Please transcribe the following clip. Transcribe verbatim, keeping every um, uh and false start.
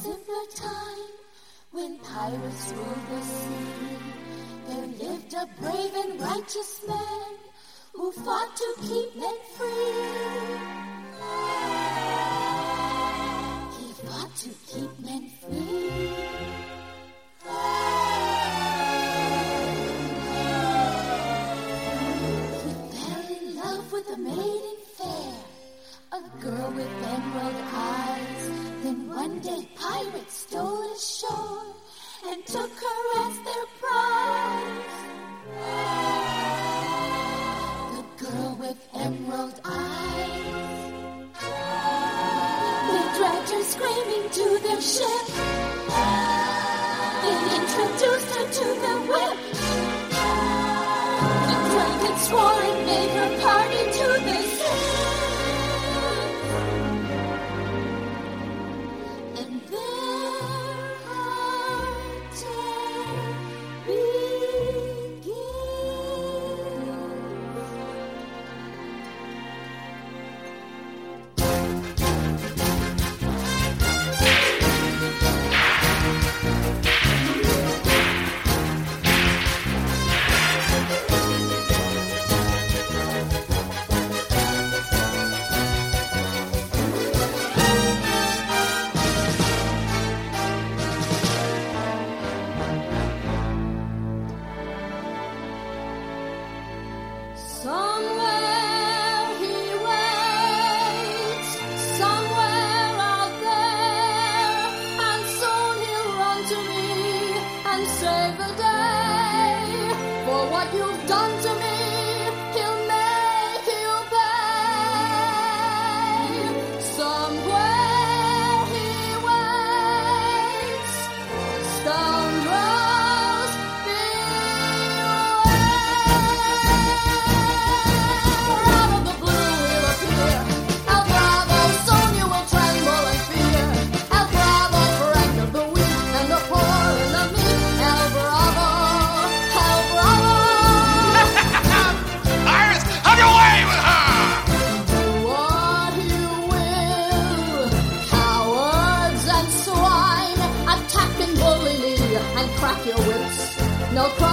simpler time when pirates ruled the sea. There lived a brave and righteous man who fought to keep men free. He fought to keep men free. He fell in love with a maiden fair, a girl with emerald eyes. Then one day pirates stole ashore and took her as their prize. The girl with emerald eyes. They dragged her screaming to their ship. They introduced her to their whip. The dragon swore and made her party to the ship. And their hard tale begins. Somewhere he waits, somewhere out there, and soon he'll run to me and save the day. For what you've done to me, he'll make you pay. Somewhere he waits, scoundrels, beware. Out of the blue he'll appear. El Bravo, soon you will tremble in fear. El Bravo, friend of the weak and the poor and the meek. El Bravo, El Bravo. Iris, have your way with her! Do what you will, cowards and swine. Attack and bully me and crack your whips. No crime